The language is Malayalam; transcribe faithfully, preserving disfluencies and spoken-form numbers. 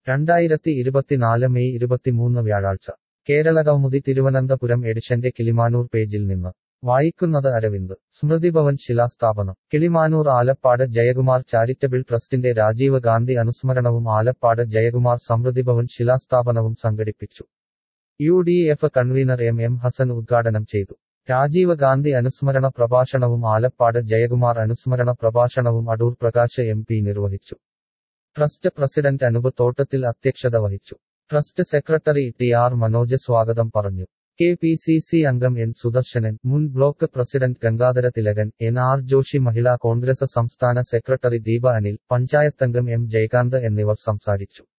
രണ്ടായിരത്തി ഇരുപത്തിനാല് മെയ് ഇരുപത്തിമൂന്ന് വ്യാഴാഴ്ച കേരളകൗമുദി തിരുവനന്തപുരം എഡിഷന്റെ കിളിമാനൂർ പേജിൽ നിന്ന് വായിക്കുന്നത് അരവിന്ദ് സ്മൃതിഭവൻ ശിലാസ്ഥാപനം കിളിമാനൂർ ആലപ്പാട് ജയകുമാർ ചാരിറ്റബിൾ ട്രസ്റ്റിന്റെ രാജീവ് ഗാന്ധി അനുസ്മരണവും ആലപ്പാട് ജയകുമാർ സമൃദ്ധിഭവൻ ശിലാസ്ഥാപനവും സംഘടിപ്പിച്ചു. U D F convener M M Hassan ഉദ്ഘാടനം ചെയ്തു. രാജീവ് ഗാന്ധി അനുസ്മരണ പ്രഭാഷണവും ആലപ്പാട് ജയകുമാർ അനുസ്മരണ പ്രഭാഷണവും അടൂർ പ്രകാശ് എം പി നിർവഹിച്ചു. ട്രസ്റ്റ് പ്രസിഡന്റ് അനൂപ് തോട്ടത്തിൽ അധ്യക്ഷത വഹിച്ചു. Trust secretary T R Manoj സ്വാഗതം പറഞ്ഞു. കെ പി സി സി അംഗം എൻ സുദർശനൻ, മുൻ block president Gangadhara Thilakan, N R Joshi, Mahila Congress സംസ്ഥാന സെക്രട്ടറി ദീപ അനിൽ, പഞ്ചായത്തംഗം എം ജയകാന്ത് എന്നിവർ സംസാരിച്ചു.